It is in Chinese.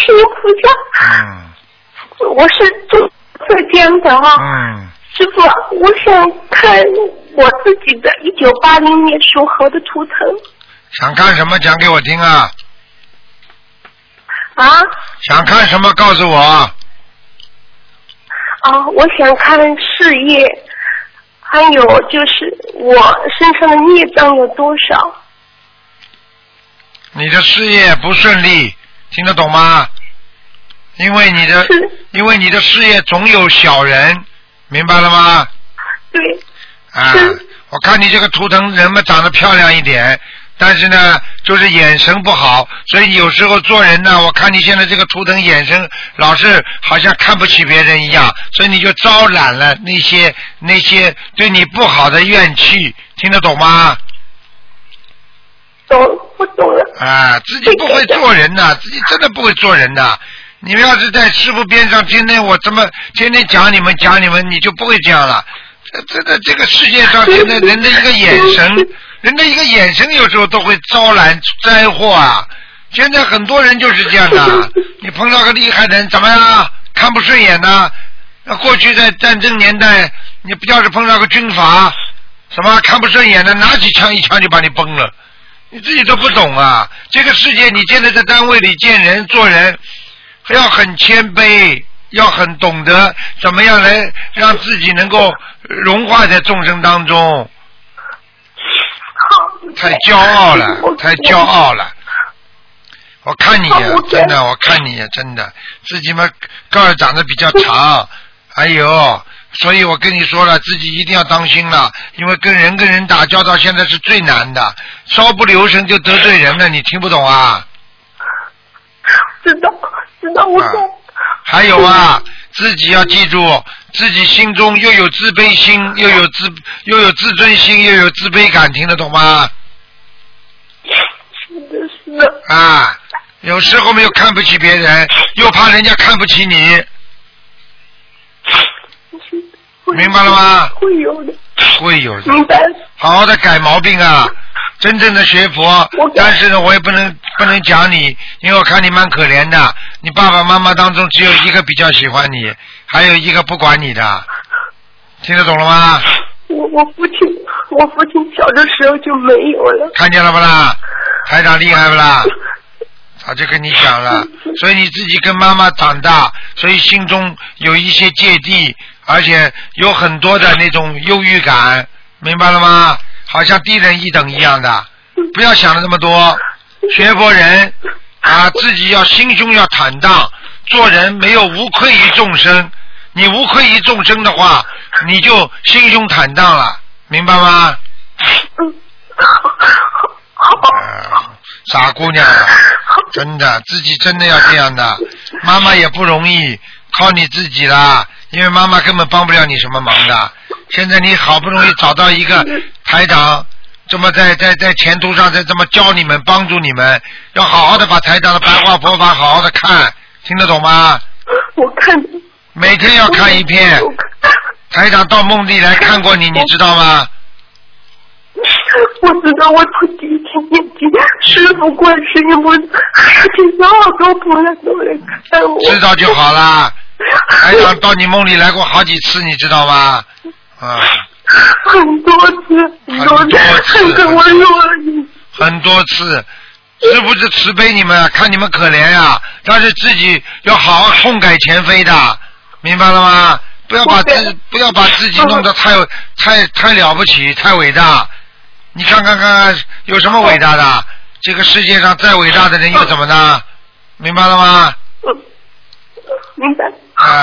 世音菩萨。我是浙江的啊。师傅，我想看我自己的1980年属猴的图腾。 想看什么？讲给我听啊！ 啊？ 想看什么？告诉我。 我想看事业，还有就是我身上的孽障有多少。 你的事业不顺利，听得懂吗？因为你的事业总有小人，明白了吗？ 对。 我看你这个图腾人们长得漂亮一点，但是呢就是眼神不好，所以有时候做人呢，我看你现在这个图腾眼神老是好像看不起别人一样，所以你就招揽了那些对你不好的怨气，听得懂吗？ 我懂了。 自己不会做人的，自己真的不会做人的。你们要是在师傅边上，天天讲你们，你就不会这样了。这个世界上现在人的一个眼神有时候都会招揽灾祸啊！现在很多人就是这样的，你碰到个厉害的人怎么样？看不顺眼呢？过去在战争年代，你不要是碰到个军阀，什么看不顺眼的，拿起枪一枪就把你崩了，你自己都不懂啊！这个世界，你现在在单位里见人做人，要很谦卑。要很懂得怎么样来让自己能够融化在众生当中。太骄傲了，我看你呀，真的，我看你呀，真的，自己嘛个儿长得比较长，所以我跟你说了，自己一定要当心了，因为跟人打交道现在是最难的，稍不留神就得罪人了，你听不懂啊？ 知道，我懂。 还有自己要记住，自己心中又有自卑心，又有自尊心，又有自卑感，听得懂吗？ 是的。 有时候没有看不起别人，又怕人家看不起你，明白了吗？ 会有的。 明白。好好的改毛病啊！真正的学佛，但是呢，我也不能讲你，因为我看你蛮可怜的。你爸爸妈妈当中只有一个比较喜欢你，还有一个不管你的，听得懂了吗？ 我父亲小的时候就没有了。 看见了不啦？台长厉害不啦？早就跟你讲了，所以你自己跟妈妈长大，所以心中有一些芥蒂，而且有很多的那种忧郁感，明白了吗？好像低人一等一样的，不要想了那么多。学佛人自己要心胸要坦荡，做人没有无愧于众生。你无愧于众生的话，你就心胸坦荡了，明白吗？傻姑娘，真的，自己真的要这样的。妈妈也不容易，靠你自己啦，因为妈妈根本帮不了你什么忙的。现在你好不容易找到一个台长，这么在前途上在这么教你们，帮助你们，要好好的把台长的白话佛法好好的看，听得懂吗？ 我看。 每天要看一遍。台长到梦里来看过你，你知道吗？ 我知道，我从第一天念经，师父观世音菩萨，请好多菩萨都来看我。 知道就好啦。台长到你梦里来过好几次，你知道吗？ 很多次，很跟我很多次。是不是慈悲你们，看你们可怜呀，但是自己要好好痛改前非的，明白了吗？不要把自己弄得太了不起，太伟大。你看有什么伟大的？这个世界上再伟大的人又怎么呢？明白了吗？ 明白。